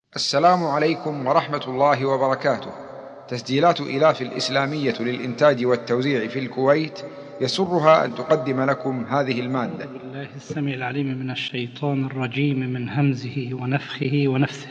السلام عليكم ورحمة الله وبركاته. تسجيلات إلاف الإسلامية للإنتاج والتوزيع في الكويت يسرها أن تقدم لكم هذه المادة. أعوذ بالله السميع العليم من الشيطان الرجيم من همزه ونفخه ونفثه.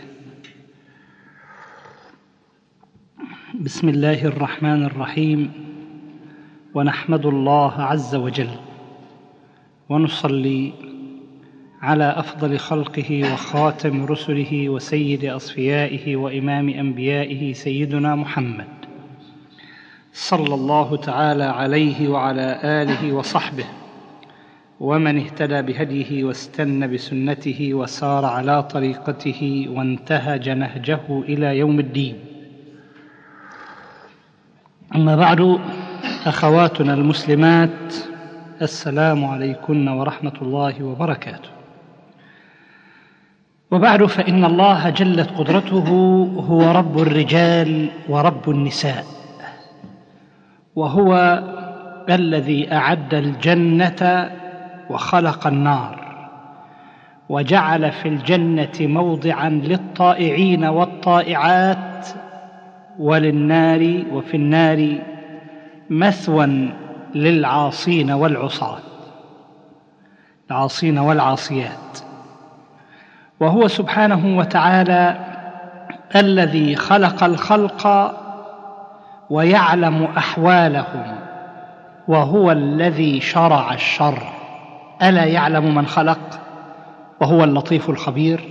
بسم الله الرحمن الرحيم، ونحمد الله عز وجل ونصلي على أفضل خلقه وخاتم رسله وسيد أصفيائه وإمام أنبيائه سيدنا محمد صلى الله تعالى عليه وعلى آله وصحبه ومن اهتدى بهديه واستنى بسنته وسار على طريقته وانتهج نهجه إلى يوم الدين. أما بعد، أخواتنا المسلمات، السلام عليكم ورحمة الله وبركاته. وبعد، فإن الله جلت قدرته هو رب الرجال ورب النساء، وهو الذي أعد الجنة وخلق النار، وجعل في الجنة موضعا للطائعين والطائعات، وللنار وفي النار مثوى للعاصين والعصاة، العاصين والعاصيات. وهو سبحانه وتعالى الذي خلق الخلق ويعلم أحوالهم، وهو الذي شرع الشر. ألا يعلم من خلق وهو اللطيف الخبير؟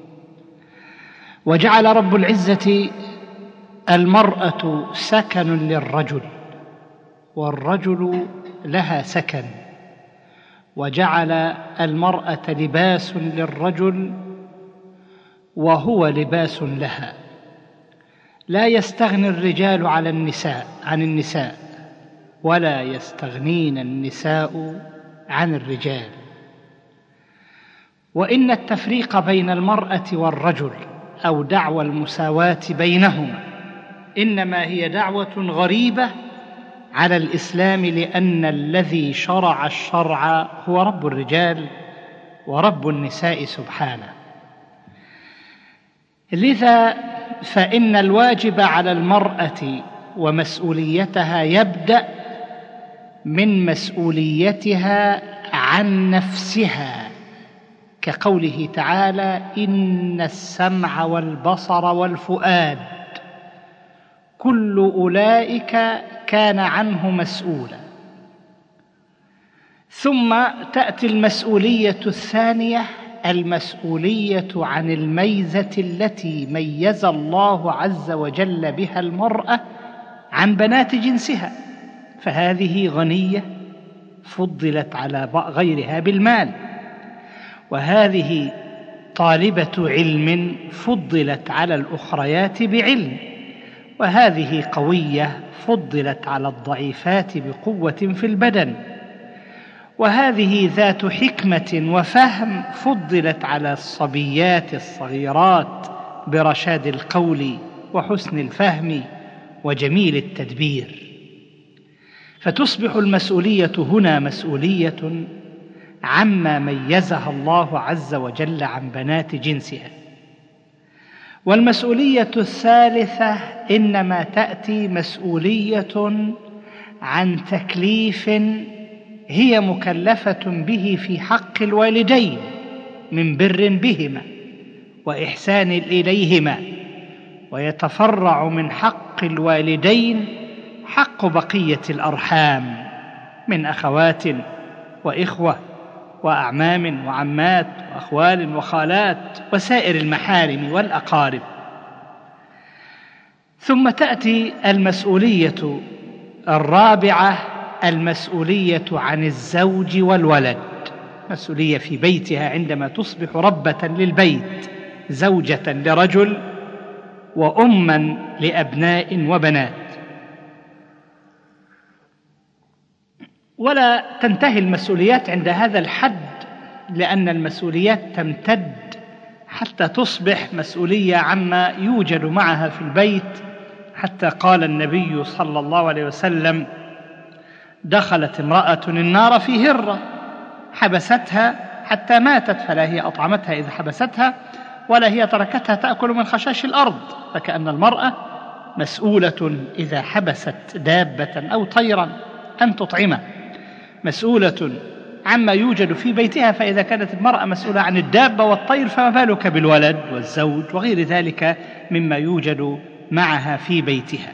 وجعل رب العزة المرأة سكن للرجل، والرجل لها سكن، وجعل المرأة لباس للرجل وهو لباس لها. لا يستغني الرجال عن النساء، ولا يستغنين النساء عن الرجال. وإن التفريق بين المرأة والرجل أو دعوى المساواة بينهما إنما هي دعوة غريبة على الإسلام، لأن الذي شرع الشرع هو رب الرجال ورب النساء سبحانه. لذا فإن الواجب على المرأة ومسؤوليتها يبدأ من مسؤوليتها عن نفسها، كقوله تعالى: إن السمع والبصر والفؤاد كل أولئك كان عنه مسؤولا. ثم تأتي المسؤولية الثانية، المسؤولية عن الميزة التي ميز الله عز وجل بها المرأة عن بنات جنسها، فهذه غنية فضلت على غيرها بالمال، وهذه طالبة علم فضلت على الأخريات بعلم، وهذه قوية فضلت على الضعيفات بقوة في البدن، وهذه ذات حكمة وفهم فضلت على الصبيات الصغيرات برشاد القول وحسن الفهم وجميل التدبير. فتصبح المسؤولية هنا مسؤولية عما ميزها الله عز وجل عن بنات جنسها. والمسؤولية الثالثة إنما تأتي مسؤولية عن تكليف هي مكلفة به في حق الوالدين من بر بهما وإحسان إليهما، ويتفرع من حق الوالدين حق بقية الأرحام من أخوات وإخوة وأعمام وعمات وأخوال وخالات وسائر المحارم والأقارب. ثم تأتي المسؤولية الرابعة، المسؤولية عن الزوج والولد، مسؤولية في بيتها عندما تصبح ربة للبيت، زوجة لرجل وأما لأبناء وبنات. ولا تنتهي المسؤوليات عند هذا الحد، لأن المسؤوليات تمتد حتى تصبح مسؤولية عما يوجد معها في البيت، حتى قال النبي صلى الله عليه وسلم: دخلت امرأة النار في هرة حبستها حتى ماتت، فلا هي أطعمتها إذا حبستها ولا هي تركتها تأكل من خشاش الأرض. فكأن المرأة مسؤولة إذا حبست دابة أو طيرا أن تطعمه، مسؤولة عما يوجد في بيتها. فإذا كانت المرأة مسؤولة عن الدابة والطير فما بالك بالولد والزوج وغير ذلك مما يوجد معها في بيتها.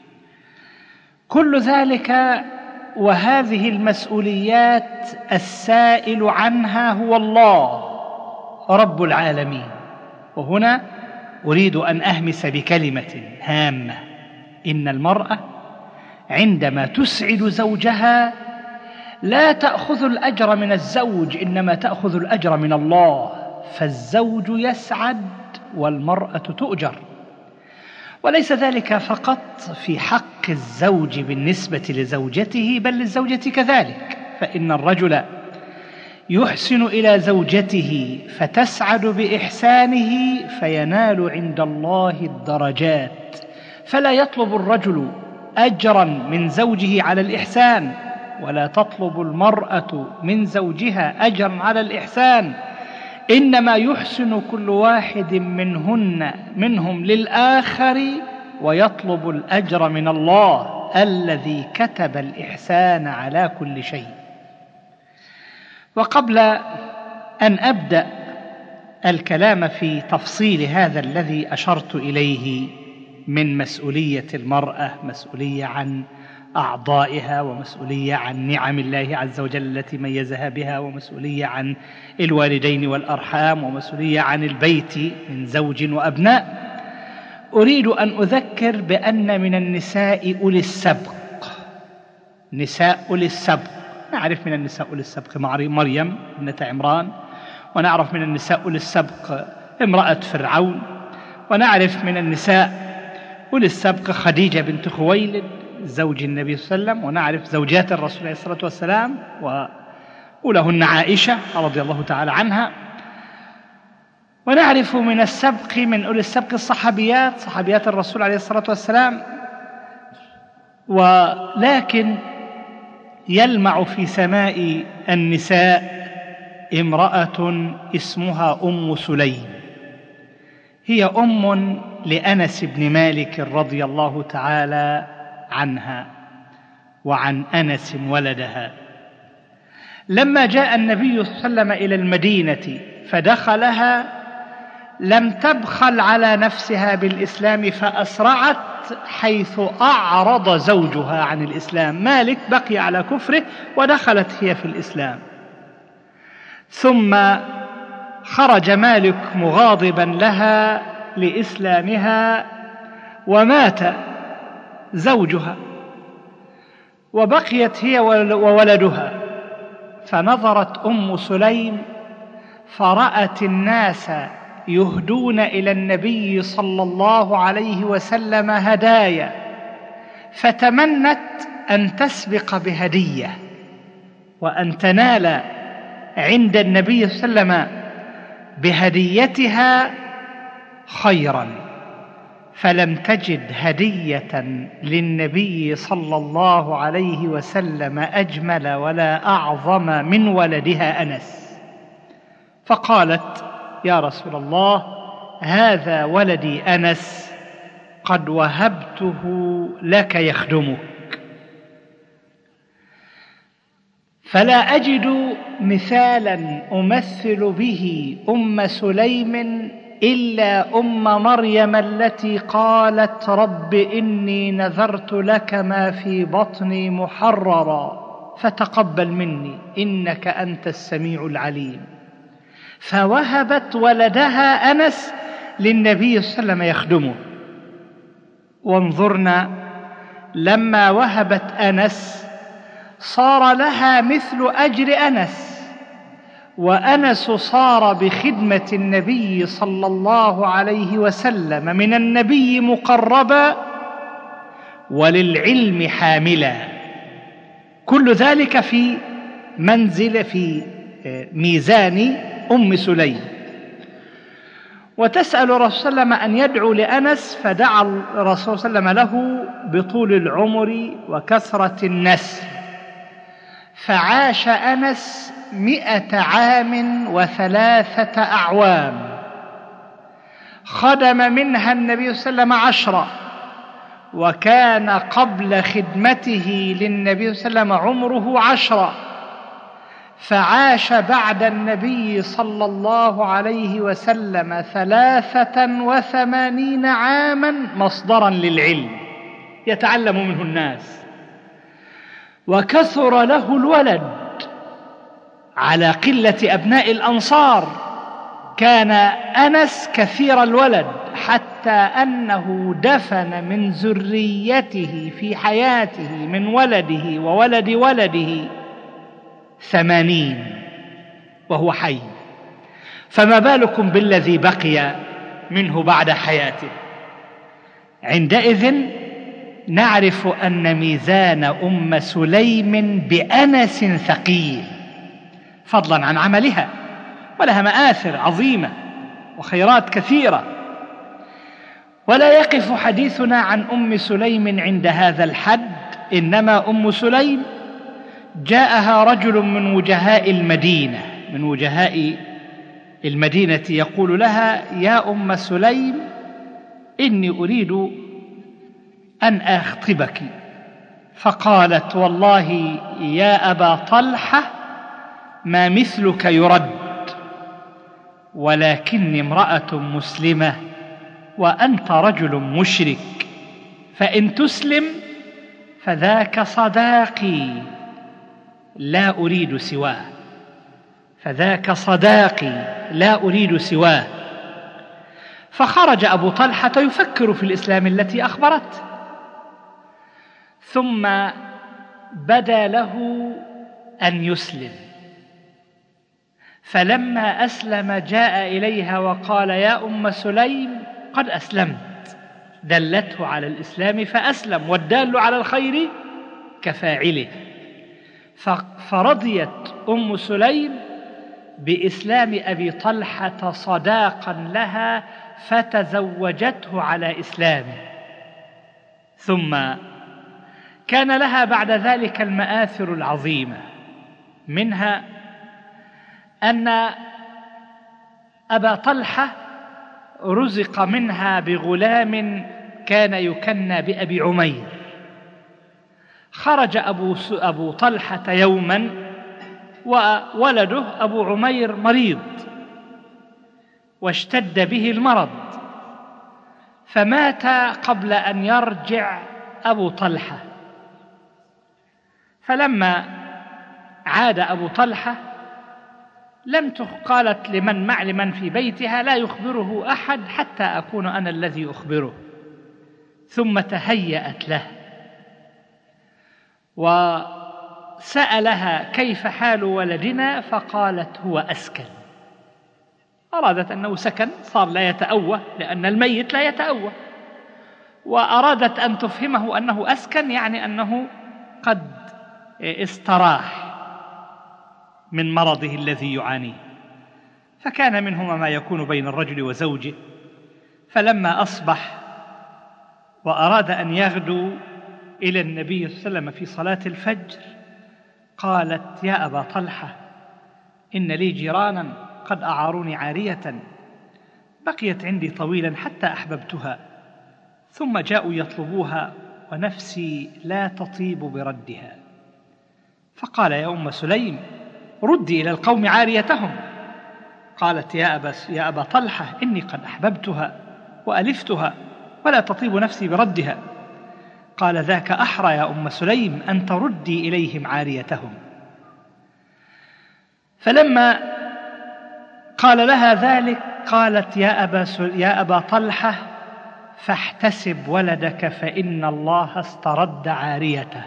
كل ذلك وهذه المسؤوليات السائل عنها هو الله رب العالمين. وهنا أريد أن أهمس بكلمة هامة: إن المرأة عندما تسعد زوجها لا تأخذ الأجر من الزوج، إنما تأخذ الأجر من الله. فالزوج يسعد والمرأة تؤجر. وليس ذلك فقط في حق الزوج بالنسبة لزوجته، بل للزوجة كذلك. فإن الرجل يحسن إلى زوجته فتسعد بإحسانه فينال عند الله الدرجات. فلا يطلب الرجل أجرا من زوجه على الإحسان، ولا تطلب المرأة من زوجها أجرا على الإحسان، إنما يحسن كل واحد منهم للآخر ويطلب الأجر من الله الذي كتب الإحسان على كل شيء. وقبل أن أبدأ الكلام في تفصيل هذا الذي أشرت إليه من مسؤولية المرأة، مسؤولية عن أعضائها، ومسؤولية عن نعم الله عز وجل التي ميزها بها، ومسؤولية عن الوالدين والأرحام، ومسؤولية عن البيت من زوج وأبناء، أريد أن أذكر بأن من النساء أولي السبق، نساء أولي السبق. نعرف من النساء أولي السبق مريم ابنة عمران، ونعرف من النساء أولي السبق امرأة فرعون، ونعرف من النساء أولي السبق خديجة بنت خويلد زوج النبي صلى الله عليه وسلم، ونعرف زوجات الرسول عليه الصلاة والسلام وأولهن عائشة رضي الله تعالى عنها، ونعرف من السبق من أولي السبق الصحابيات، صحابيات الرسول عليه الصلاة والسلام. ولكن يلمع في سماء النساء امرأة اسمها أم سليم، هي أم لأنس بن مالك رضي الله تعالى عنها وعن أنس ولدها. لما جاء النبي صلى الله عليه وسلم إلى المدينة فدخلها لم تبخل على نفسها بالإسلام فأسرعت حيث أعرض زوجها عن الإسلام. مالك بقي على كفره ودخلت هي في الإسلام، ثم خرج مالك مغاضبا لها لإسلامها ومات زوجها، وبقيت هي وولدها. فنظرت أم سليم فرأت الناس يهدون إلى النبي صلى الله عليه وسلم هدايا، فتمنت أن تسبق بهدية وأن تنال عند النبي صلى الله عليه وسلم بهديتها خيرا، فلم تجد هدية للنبي صلى الله عليه وسلم أجمل ولا أعظم من ولدها أنس، فقالت: يا رسول الله، هذا ولدي أنس قد وهبته لك يخدمك. فلا أجد مثالا أمثل به أم سليم إلا أم مريم التي قالت: رب إني نذرت لك ما في بطني محررا فتقبل مني إنك أنت السميع العليم. فوهبت ولدها أنس للنبي صلى الله عليه وسلم يخدمه. وانظرنا، لما وهبت أنس صار لها مثل أجر أنس، وأنس صار بخدمة النبي صلى الله عليه وسلم من النبي مقربا وللعلم حاملا. كل ذلك في منزل في ميزان أم سليم. وتسأل الرسول صلى الله عليه وسلم أن يدعو لأنس، فدعا الرسول صلى الله عليه وسلم له بطول العمر وكثرة النسل، فعاش أنس 100 عام و3 أعوام، خدم منها النبي صلى الله عليه وسلم 10، وكان قبل خدمته للنبي صلى الله عليه وسلم عمره 10، فعاش بعد النبي صلى الله عليه وسلم 83 عاما مصدرا للعلم يتعلم منه الناس، وكثر له الولد على قلة أبناء الأنصار. كان أنس كثير الولد حتى أنه دفن من ذريته في حياته من ولده وولد ولده 80 وهو حي، فما بالكم بالذي بقي منه بعد حياته. عندئذ نعرف أن ميزان أم سليم بأنس ثقيل، فضلا عن عملها، ولها مآثر عظيمة وخيرات كثيرة. ولا يقف حديثنا عن أم سليم عند هذا الحد، إنما أم سليم جاءها رجل من وجهاء المدينة يقول لها: يا أم سليم، إني أريد أن أخطبك. فقالت: والله يا أبا طلحة ما مثلك يرد، ولكني امرأة مسلمة وأنت رجل مشرك، فإن تسلم فذاك صداقي لا أريد سواه، فخرج أبو طلحة يفكر في الإسلام التي أخبرته، ثم بدا له أن يسلم، فلما أسلم جاء إليها وقال: يا أم سليم قد أسلمت. دلته على الإسلام فأسلم، والدال على الخير كفاعله. فرضيت أم سليم بإسلام أبي طلحة صداقا لها، فتزوجته على إسلامه. ثم كان لها بعد ذلك المآثر العظيمة، منها أن أبا طلحة رزق منها بغلام كان يكنى بأبي عمير. خرج أبو طلحة يوما وولده أبو عمير مريض، واشتد به المرض، فمات قبل أن يرجع أبو طلحة. فلما عاد أبو طلحة قالت لمن في بيتها: لا يخبره أحد حتى أكون أنا الذي أخبره. ثم تهيأت له وسألها: كيف حال ولدنا؟ فقالت: هو أسكن. أرادت أنه سكن، صار لا يتأوه، لأن الميت لا يتأوه، وأرادت أن تفهمه أنه أسكن، يعني أنه قد استراح من مرضه الذي يعانيه. فكان منهما ما يكون بين الرجل وزوجه. فلما أصبح وأراد أن يغدو إلى النبي صلى الله عليه وسلم في صلاة الفجر، قالت: يا أبا طلحة، إن لي جيرانا قد أعاروني عارية بقيت عندي طويلا حتى أحببتها، ثم جاءوا يطلبوها ونفسي لا تطيب بردها. فقال: يا أم سليم، ردي إلى القوم عاريتهم. قالت: يا أبا طلحة، إني قد أحببتها وألفتها ولا تطيب نفسي بردها. قال: ذاك أحرى يا أم سليم أن تردي إليهم عاريتهم. فلما قال لها ذلك قالت: يا أبا طلحة، فاحتسب ولدك فإن الله استرد عاريته.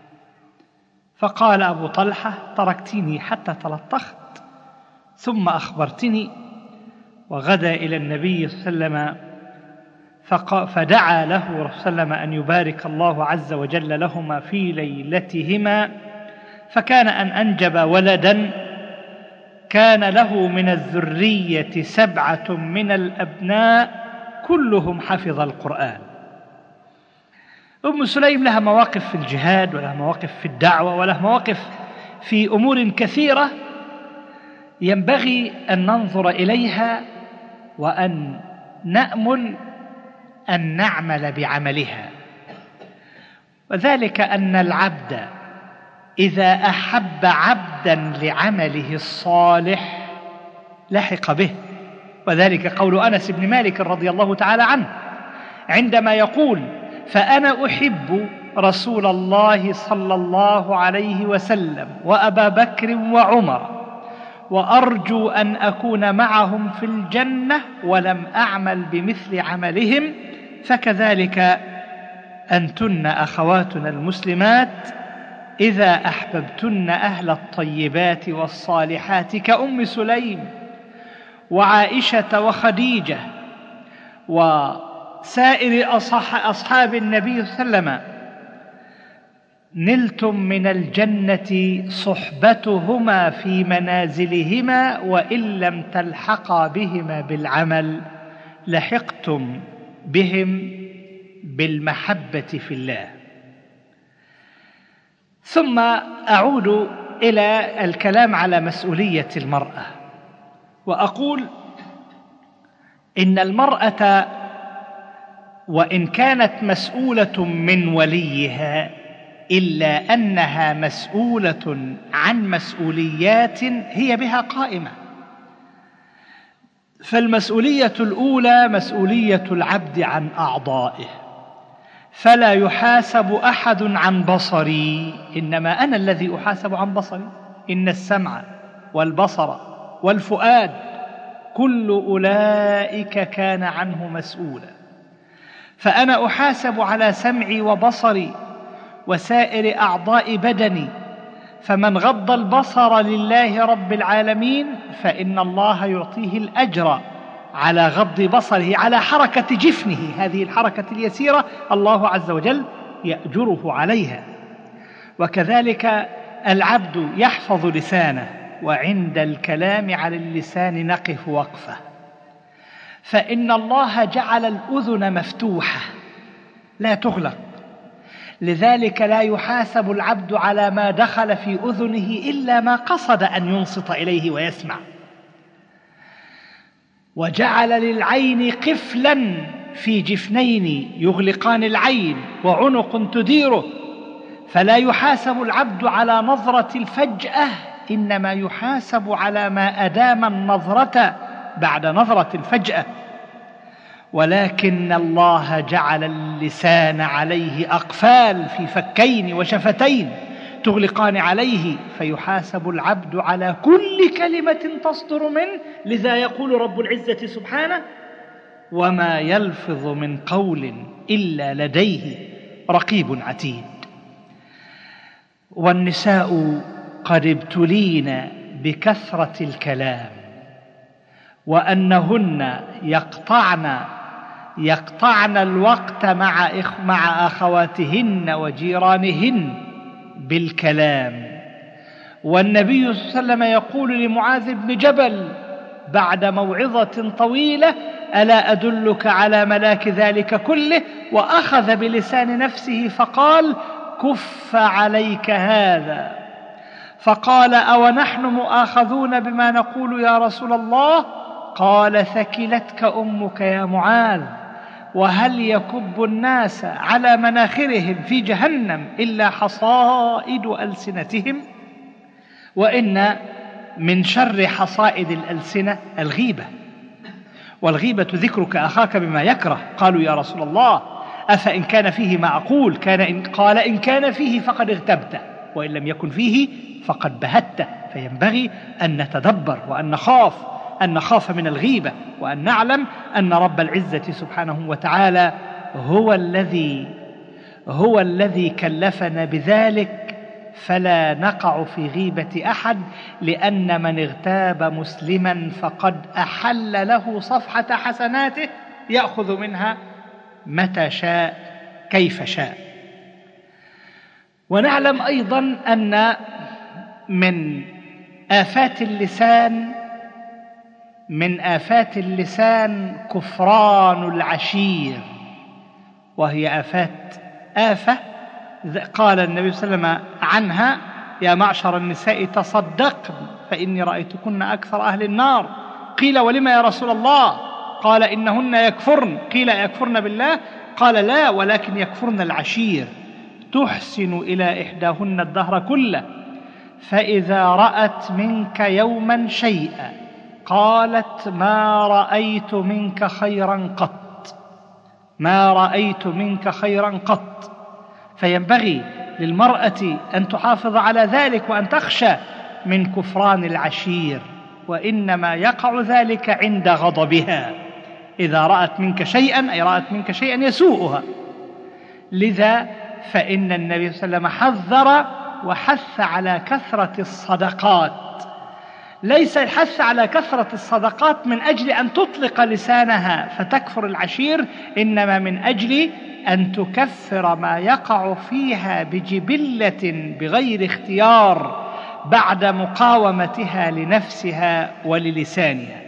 فقال أبو طلحة: تركتني حتى تلطخت ثم أخبرتني. وغدا إلى النبي صلى الله عليه وسلم فدعا له صلى الله عليه وسلم أن يبارك الله عز وجل لهما في ليلتهما، فكان أن أنجب ولدا كان له من الذرية 7 من الأبناء كلهم حفظ القرآن. أم سليم لها مواقف في الجهاد، ولها مواقف في الدعوة، ولها مواقف في أمور كثيرة ينبغي أن ننظر إليها وأن نأمل أن نعمل بعملها، وذلك أن العبد إذا أحب عبدا لعمله الصالح لحق به، وذلك قول أنس بن مالك رضي الله تعالى عنه عندما يقول: فأنا أحب رسول الله صلى الله عليه وسلم وأبا بكر وعمر، وأرجو أن أكون معهم في الجنة ولم أعمل بمثل عملهم، فكذلك أنتن أخواتنا المسلمات إذا أحببتن أهل الطيبات والصالحات كأم سليم وعائشة وخديجة وسائر أصحاب النبي صلى الله عليه وسلم، نلتم من الجنة صحبتهما في منازلهما، وإن لم تلحقا بهما بالعمل لحقتم بهم بالمحبة في الله. ثم أعود إلى الكلام على مسؤولية المرأة، وأقول إن المرأة وإن كانت مسؤولة من وليها إلا أنها مسؤولة عن مسؤوليات هي بها قائمة. فالمسؤولية الأولى مسؤولية العبد عن أعضائه، فلا يحاسب أحد عن بصري، إنما أنا الذي أحاسب عن بصري. إن السمع والبصر والفؤاد كل أولئك كان عنه مسؤولا، فأنا أحاسب على سمعي وبصري وسائر أعضاء بدني، فمن غض البصر لله رب العالمين فإن الله يعطيه الأجر على غض بصره، على حركة جفنه، هذه الحركة اليسيرة الله عز وجل يأجره عليها. وكذلك العبد يحفظ لسانه، وعند الكلام على اللسان نقف وقفة، فإن الله جعل الأذن مفتوحة لا تغلق، لذلك لا يحاسب العبد على ما دخل في أذنه إلا ما قصد أن ينصت إليه ويسمع. وجعل للعين قفلا في جفنين يغلقان العين وعنق تديره، فلا يحاسب العبد على نظرة الفجأة، إنما يحاسب على ما أدام النظرة بعد نظرة الفجأة. ولكن الله جعل اللسان عليه أقفال في فكين وشفتين تغلقان عليه، فيحاسب العبد على كل كلمة تصدر منه. لذا يقول رب العزة سبحانه: وما يلفظ من قول إلا لديه رقيب عتيد. والنساء قد ابتلين بكثرة الكلام، وأنهن يقطعن الوقت مع أخواتهن وجيرانهن بالكلام. والنبي صلى الله عليه وسلم يقول لمعاذ بن جبل بعد موعظة طويلة: ألا أدلك على ملاك ذلك كله؟ وأخذ بلسان نفسه فقال: كف عليك هذا. فقال: أونحن مؤاخذون بما نقول يا رسول الله؟ قال: ثكلتك أمك يا معاذ، وهل يكب الناس على مناخرهم في جهنم إلا حصائد ألسنتهم؟ وإن من شر حصائد الألسنة الغيبة، والغيبة ذكرك أخاك بما يكره. قالوا: يا رسول الله أفإن كان فيه ما أقول؟ قال: إن كان فيه فقد اغتبته، وإن لم يكن فيه فقد بهته. فينبغي أن نتدبر وأن نخاف من الغيبة، وأن نعلم أن رب العزة سبحانه وتعالى هو الذي كلفنا بذلك، فلا نقع في غيبة أحد، لأن من اغتاب مسلما فقد أحل له صفحة حسناته يأخذ منها متى شاء كيف شاء. ونعلم أيضا أن من آفات اللسان كفران العشير، وهي آفة قال النبي صلى الله عليه وسلم عنها: يا معشر النساء تصدقن فإني رأيتكن أكثر أهل النار. قيل: ولما يا رسول الله؟ قال إنهن يكفرن. قيل يكفرن بالله؟ قال لا، ولكن يكفرن العشير. تحسن إلى إحداهن الدهر كله، فإذا رأت منك يوما شيئا قالت ما رأيت منك خيرا قط، ما رأيت منك خيرا قط. فينبغي للمرأة أن تحافظ على ذلك وأن تخشى من كفران العشير، وإنما يقع ذلك عند غضبها. إذا رأت منك شيئا، أي رأت منك شيئا يسوءها. لذا فإن النبي صلى الله عليه وسلم حذر وحث على كثرة الصدقات. ليس الحث على كثرة الصدقات من أجل أن تطلق لسانها فتكفر العشير، إنما من أجل أن تكفر ما يقع فيها بجبلة بغير اختيار بعد مقاومتها لنفسها وللسانها.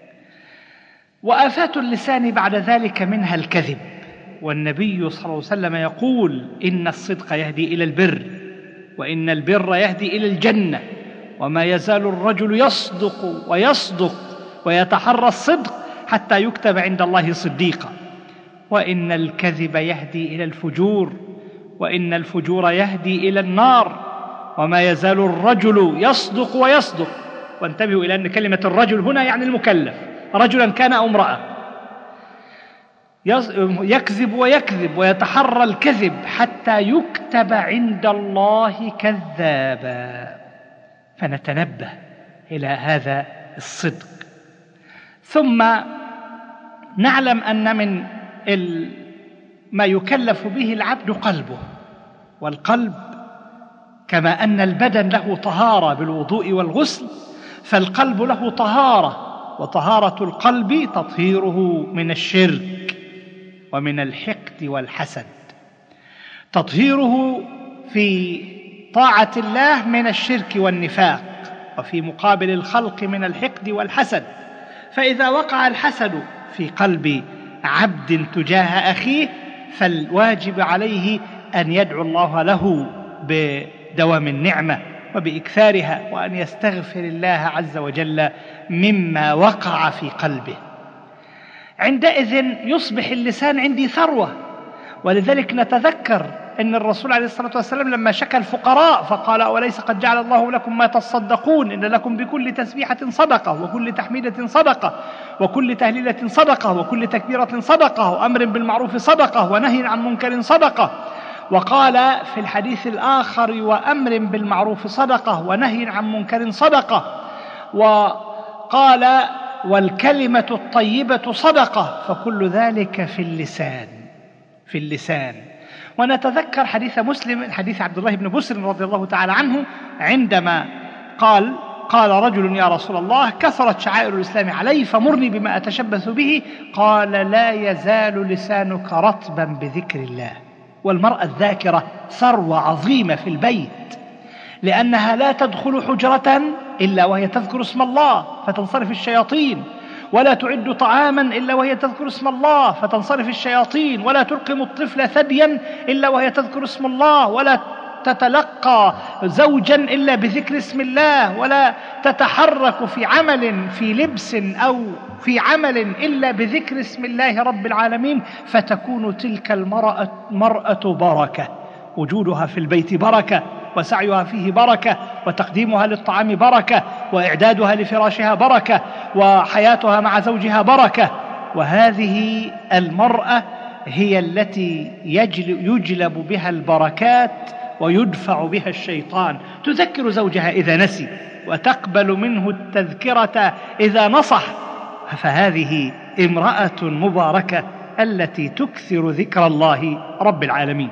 وآفات اللسان بعد ذلك منها الكذب، والنبي صلى الله عليه وسلم يقول إن الصدق يهدي إلى البر، وإن البر يهدي إلى الجنة، وما يزال الرجل يصدق ويصدق ويتحرى الصدق حتى يكتب عند الله صديقا، وإن الكذب يهدي إلى الفجور، وإن الفجور يهدي إلى النار، وما يزال الرجل يصدق ويصدق. وانتبهوا إلى أن كلمة الرجل هنا يعني المكلف، رجلا كان أو امرأة، يكذب ويكذب ويتحرى الكذب حتى يكتب عند الله كذابا. فنتنبه إلى هذا الصدق. ثم نعلم أن من ما يكلف به العبد قلبه، والقلب كما أن البدن له طهارة بالوضوء والغسل، فالقلب له طهارة، وطهارة القلب تطهيره من الشرك ومن الحقد والحسد، تطهيره في طاعة الله من الشرك والنفاق، وفي مقابل الخلق من الحقد والحسد. فإذا وقع الحسد في قلب عبد تجاه أخيه فالواجب عليه أن يدعو الله له بدوام النعمة وبإكثارها، وأن يستغفر الله عز وجل مما وقع في قلبه. عندئذ يصبح اللسان عندي ثروة. ولذلك نتذكر أن الرسول عليه الصلاة والسلام لما شكى الفقراء فقال أوليس قد جعل الله لكم ما تصدقون، إن لكم بكل تسبيحة صدقة، وكل تحميدة صدقة، وكل تهليلة صدقة، وكل تكبيرة صدقة، وأمر بالمعروف صدقة، ونهي عن منكر صدقة. وقال في الحديث الآخر وأمر بالمعروف صدقة، ونهي عن منكر صدقة. وقال والكلمة الطيبة صدقة. فكل ذلك في اللسان، في اللسان. ونتذكر حديث مسلم، حديث عبد الله بن بسر رضي الله تعالى عنه، عندما قال رجل يا رسول الله كثرت شعائر الإسلام علي فمرني بما أتشبث به. قال لا يزال لسانك رطبا بذكر الله. والمرأة الذاكرة ثروة عظيمة في البيت، لأنها لا تدخل حجرة إلا وهي تذكر اسم الله فتنصرف الشياطين، ولا تعد طعاما إلا وهي تذكر اسم الله فتنصرف الشياطين، ولا تلقم الطفل ثديا إلا وهي تذكر اسم الله، ولا تتلقى زوجا إلا بذكر اسم الله، ولا تتحرك في عمل في لبس أو في عمل إلا بذكر اسم الله رب العالمين. فتكون تلك المرأة بركة، وجودها في البيت بركة، وسعيها فيه بركة، وتقديمها للطعام بركة، وإعدادها لفراشها بركة، وحياتها مع زوجها بركة. وهذه المرأة هي التي يجلب بها البركات ويدفع بها الشيطان. تذكر زوجها إذا نسي، وتقبل منه التذكرة إذا نصح. فهذه امرأة مباركة التي تكثر ذكر الله رب العالمين.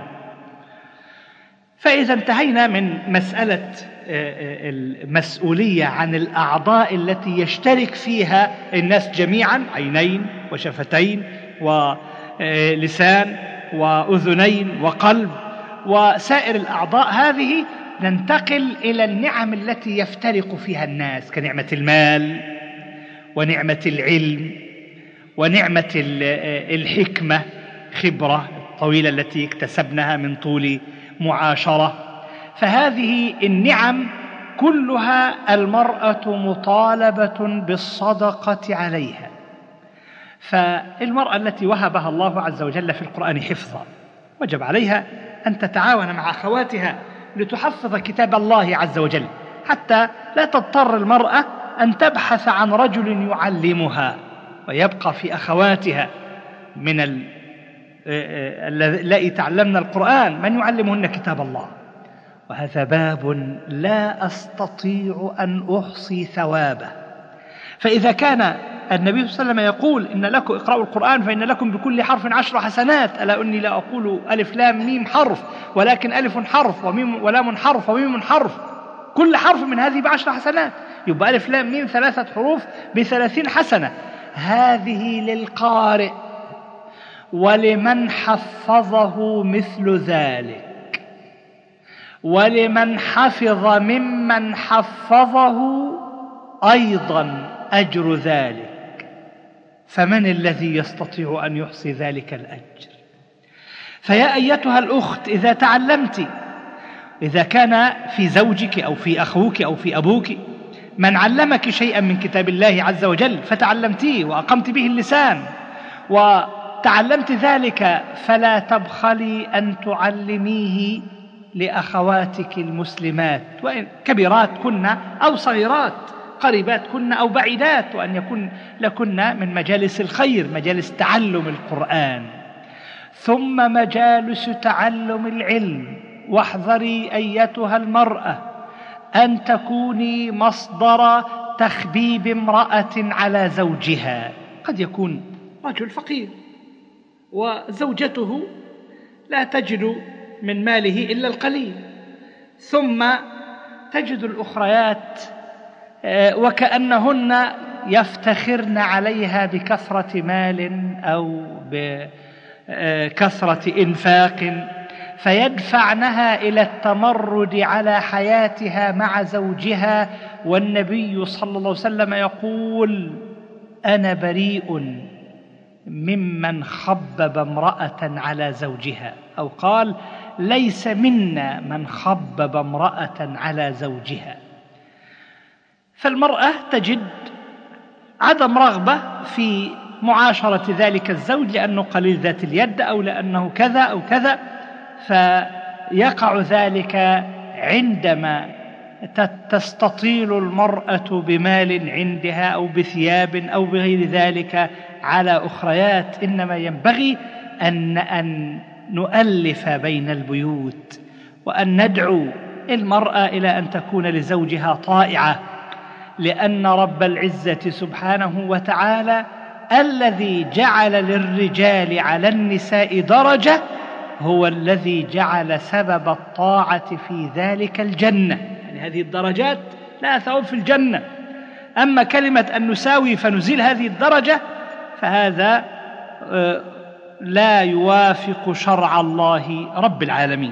فإذا انتهينا من مسألة المسؤولية عن الأعضاء التي يشترك فيها الناس جميعا، عينين وشفتين ولسان وأذنين وقلب وسائر الأعضاء هذه، ننتقل إلى النعم التي يفترق فيها الناس، كنعمة المال ونعمة العلم ونعمة الحكمة، خبرة طويلة التي اكتسبناها من طول معاشرة. فهذه النعم كلها المرأة مطالبة بالصدقة عليها. فالمرأة التي وهبها الله عز وجل في القرآن حفظا وجب عليها أن تتعاون مع أخواتها لتحفظ كتاب الله عز وجل، حتى لا تضطر المرأة أن تبحث عن رجل يعلمها، ويبقى في أخواتها من اللائي تعلمن القرآن من يعلمهن كتاب الله. وهذا باب لا أستطيع أن أحصي ثوابه. فإذا كان النبي صلى الله عليه وسلم يقول إن لكم اقرأوا القرآن فإن لكم بكل حرف 10 حسنات، ألا أني لا أقول ألف لام ميم حرف، ولكن ألف حرف وميم ولام حرف وميم حرف، كل حرف من هذه ب10 حسنات، يبقى ألف لام ميم 3 حروف ب30 حسنة. هذه للقارئ، ولمن حفظه مثل ذلك، ولمن حفظ ممن حفظه أيضا أجر ذلك. فمن الذي يستطيع أن يحصي ذلك الأجر؟ فيا أيتها الأخت، إذا تعلمت، إذا كان في زوجك أو في أخوك أو في أبوك من علمك شيئا من كتاب الله عز وجل فتعلمتيه وأقمت به اللسان وتعلمت ذلك، فلا تبخلي أن تعلميه لأخواتك المسلمات، وإن كبيرات كن أو صغيرات، قريبات كن أو بعيدات، وأن يكون لكن من مجالس الخير، مجالس تعلم القرآن، ثم مجالس تعلم العلم. واحذري أيتها المرأة أن تكوني مصدر تخبيب امرأة على زوجها. قد يكون رجل فقير وزوجته لا تجد من ماله إلا القليل، ثم تجد الأخريات وكأنهن يفتخرن عليها بكثرة مال أو بكثرة إنفاق، فيدفعنها إلى التمرد على حياتها مع زوجها. والنبي صلى الله عليه وسلم يقول: أنا بريء ممن خبب امرأة على زوجها، أو قال: ليس منا من خبب امرأة على زوجها. فالمرأة تجد عدم رغبة في معاشرة ذلك الزوج لأنه قليل ذات اليد أو لأنه كذا أو كذا، فيقع ذلك عندما تستطيل المرأة بمال عندها أو بثياب أو بغير ذلك على أخريات. إنما ينبغي أن نؤلف بين البيوت، وأن ندعو المرأة إلى أن تكون لزوجها طائعة، لأن رب العزة سبحانه وتعالى الذي جعل للرجال على النساء درجة هو الذي جعل سبب الطاعة في ذلك الجنة. يعني هذه الدرجات لا ثواب في الجنة. أما كلمة أن نساوي فنزيل هذه الدرجة فهذا لا يوافق شرع الله رب العالمين.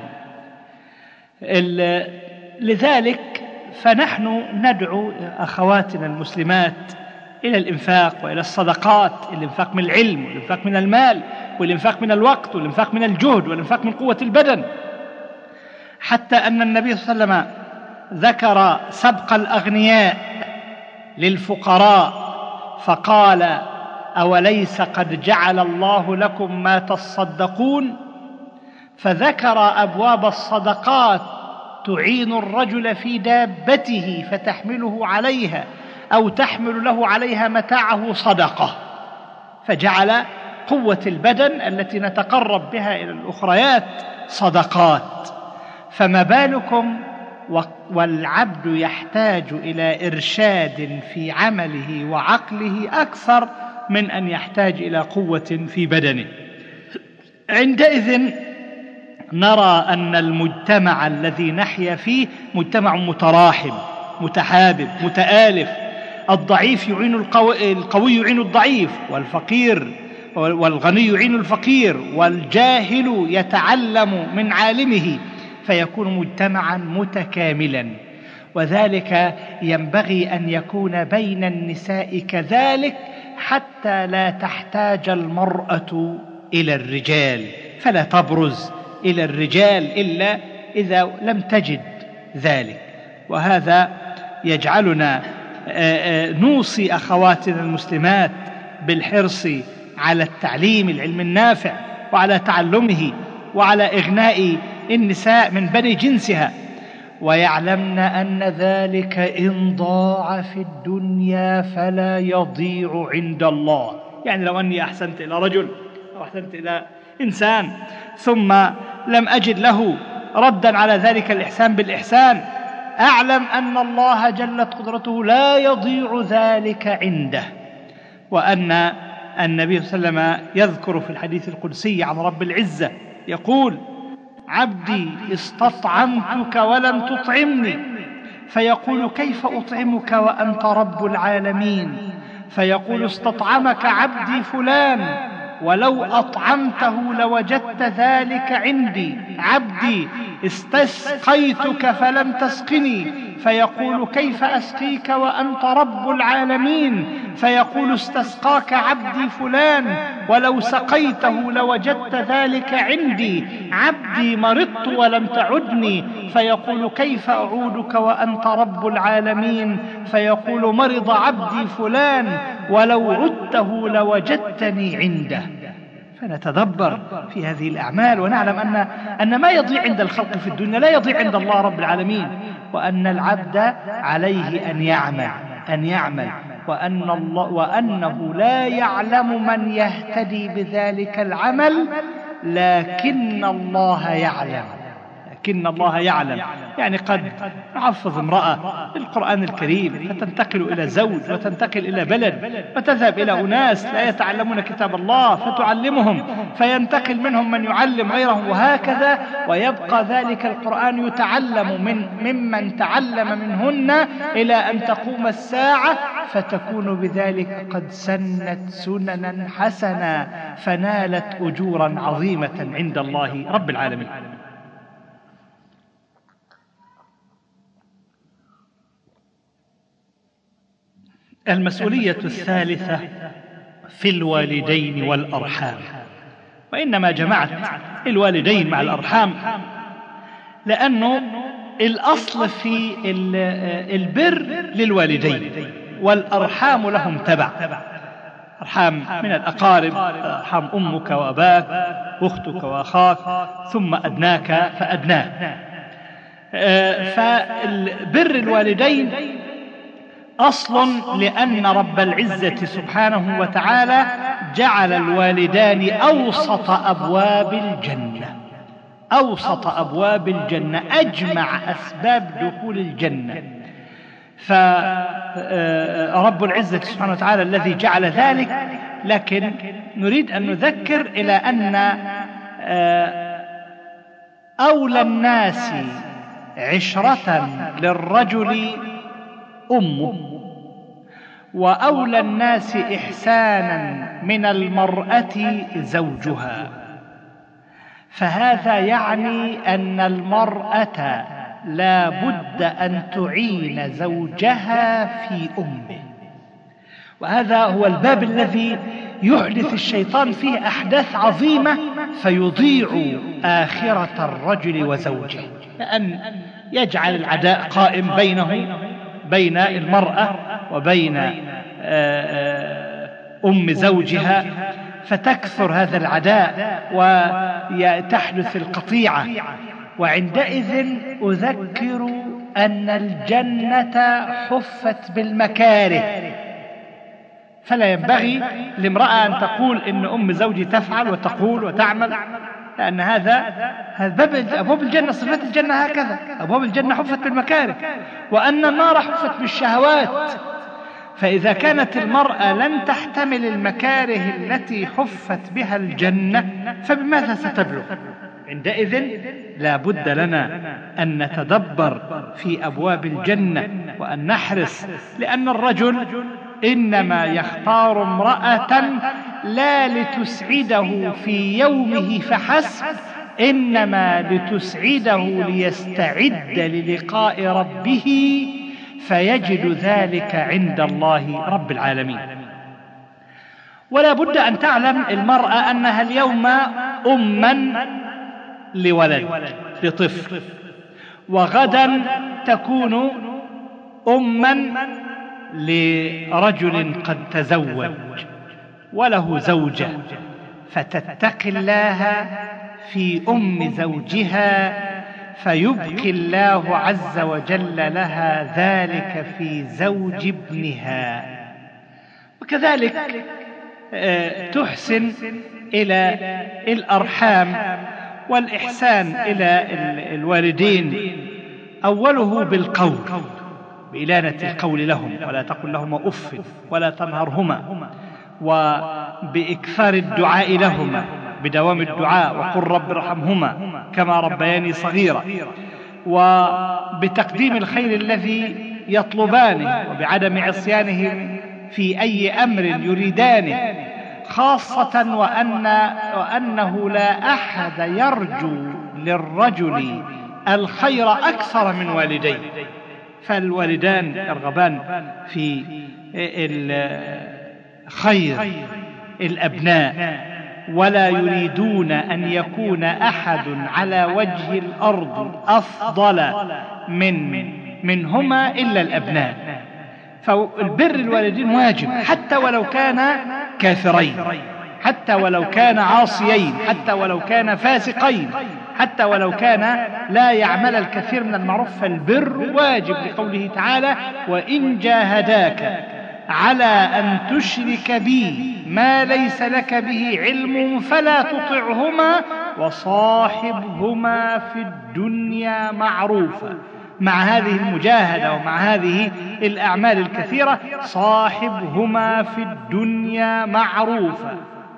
لذلك فنحن ندعو أخواتنا المسلمات إلى الإنفاق وإلى الصدقات، الإنفاق من العلم والإنفاق من المال والإنفاق من الوقت والإنفاق من الجهد والإنفاق من قوة البدن، حتى أن النبي صلى الله عليه وسلم ذكر سبق الأغنياء للفقراء فقال: أوليس قد جعل الله لكم ما تصدقون؟ فذكر أبواب الصدقات تعين الرجل في دابته فتحمله عليها أو تحمل له عليها متاعه صدقة، فجعل قوة البدن التي نتقرب بها إلى الأخريات صدقات. فما بالكم والعبد يحتاج إلى إرشاد في عمله وعقله أكثر من أن يحتاج إلى قوة في بدنه. عندئذ نرى أن المجتمع الذي نحيا فيه مجتمع متراحم متحابب متآلف. الضعيف يعين القوي يعين الضعيف، والفقير والغني يعين الفقير، والجاهل يتعلم من عالمه، فيكون مجتمعا متكاملا. وذلك ينبغي أن يكون بين النساء كذلك، حتى لا تحتاج المرأة إلى الرجال، فلا تبرز إلى الرجال إلا إذا لم تجد ذلك. وهذا يجعلنا نوصي أخواتنا المسلمات بالحرص على التعليم العلم النافع وعلى تعلمه وعلى إغناء النساء من بني جنسها، ويعلمن أن ذلك إن ضاع في الدنيا فلا يضيع عند الله. يعني لو أني أحسنت إلى رجل أو أحسنت إلى إنسان ثم لم أجد له ردا على ذلك الإحسان بالإحسان، أعلم أن الله جلت قدرته لا يضيع ذلك عنده، وأن النبي صلى الله عليه وسلم يذكر في الحديث القدسي عن رب العزة يقول: عبدي استطعمتك ولم تطعمني، فيقول: كيف أطعمك وأنت رب العالمين؟ فيقول: استطعمك عبدي فلان ولو أطعمته لوجدت ذلك عندي. عبدي استسقيتك فلم تسقني، فيقول: كيف أسقيك وأنت رب العالمين؟ فيقول: استسقاك عبدي فلان ولو سقيته لوجدت ذلك عندي. عبدي مرضت ولم تعدني، فيقول: كيف أعودك وأنت رب العالمين؟ فيقول: مرض عبدي فلان ولو عدته لوجدتني عنده. فنتدبر في هذه الأعمال ونعلم أن ما يضيع عند الخلق في الدنيا لا يضيع عند الله رب العالمين، وأن العبد عليه أن يعمل وأنه لا يعلم من يهتدي بذلك العمل، لكن الله يعلم. يعني قد نحفظ امرأة القرآن الكريم فتنتقل إلى زوج وتنتقل إلى بلد وتذهب إلى أناس لا يتعلمون كتاب الله فتعلمهم، فينتقل منهم من يعلم غيرهم، وهكذا، ويبقى ذلك القرآن يتعلم ممن تعلم منهن إلى أن تقوم الساعة، فتكون بذلك قد سنت سننا حسنا فنالت أجورا عظيمة عند الله رب العالمين. المسؤولية الثالثة في الوالدين والأرحام. وإنما جمعت الوالدين مع الأرحام لأنه الأصل في البر للوالدين، والأرحام لهم تبع، أرحام من الأقارب، أرحام أمك وأباك، أختك وأخاك، ثم أدناك فأدناه. فالبر الوالدين أصل، لأن رب العزة سبحانه وتعالى جعل الوالدان أوسط أبواب الجنة، أجمع أسباب دخول الجنة. فرب العزة سبحانه وتعالى الذي جعل ذلك، لكن نريد أن نذكر إلى أن أولى الناس عشرة للرجل أمه، وأولى الناس إحسانا من المرأة زوجها. فهذا يعني أن المرأة لا بد أن تعين زوجها في أمه، وهذا هو الباب الذي يحدث الشيطان فيه أحداث عظيمة فيضيع آخرة الرجل وزوجه، لأن يجعل العداء قائم بين المرأة وبين أم زوجها، فتكثر هذا العداء وتحدث القطيعة. وعندئذ أذكر أن الجنة حفت بالمكاره، فلا ينبغي لامرأة أن تقول إن أم زوجي تفعل وتقول وتعمل، لأن هذا أبواب الجنة، صفات الجنة هكذا، أبواب الجنة حفت بالمكاره، وأن النار حفت بالشهوات. فإذا كانت المرأة لن تحتمل المكاره التي حفت بها الجنة فبماذا ستبلغ؟ عندئذ لا بد لنا أن نتدبر في أبواب الجنة وأن نحرص، لأن الرجل إنما يختار امرأة لا لتسعده في يومه فحسب، إنما لتسعده ليستعد للقاء ربه، فيجد ذلك عند الله رب العالمين. ولا بد أن تعلم المرأة أنها اليوم أما لولد، لطفل، وغدا تكون أما لرجل قد تزوج، وله زوجة فتتقي الله في أم زوجها فيبقي الله عز وجل لها ذلك في زوج ابنها. وكذلك تحسن إلى الأرحام والإحسان إلى الوالدين، أوله بالقول، بإلانة القول لهم، ولا تقل لهما أف ولا تنهرهما، وبإكثار الدعاء لهما، بدوام الدعاء، وقل رب ارحمهما كما ربياني صغيرا، وبتقديم الخير الذي يطلبانه، وبعدم عصيانهم في أي أمر يريدانه، خاصة وأنه لا أحد يرجو للرجل الخير أكثر من والديه، فالوالدان يرغبان في خير الأبناء، ولا يريدون أن يكون أحد على وجه الأرض أفضل منهما إلا الأبناء. فالبر الوالدين واجب، حتى ولو كان كافرين، حتى ولو كان عاصيين، حتى ولو كان فاسقين، حتى ولو كان لا يعمل الكثير من المعروف، فالبر واجب، لقوله تعالى: وإن جاهداك على أن تشرك بي ما ليس لك به علم فلا تطعهما وصاحبهما في الدنيا معروفا. مع هذه المجاهدة ومع هذه الأعمال الكثيرة، صاحبهما في الدنيا معروفا.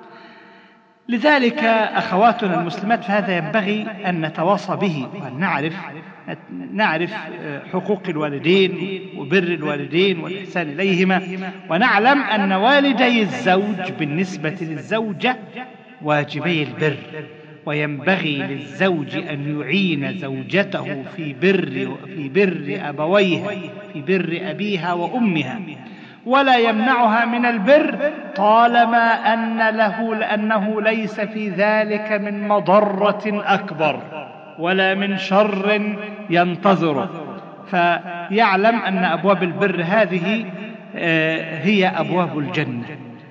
لذلك أخواتنا المسلمات، فهذا ينبغي أن نتواصى به، وأن نعرف حقوق الوالدين وبر الوالدين والإحسان إليهما، ونعلم أن والدي الزوج بالنسبة للزوجة واجبي البر، وينبغي للزوج أن يعين زوجته في بر أبويها، في بر أبيها وأمها، ولا يمنعها من البر طالما لأنه ليس في ذلك من مضرة أكبر ولا من شر ينتظره، فيعلم أن أبواب البر هذه هي أبواب الجنة.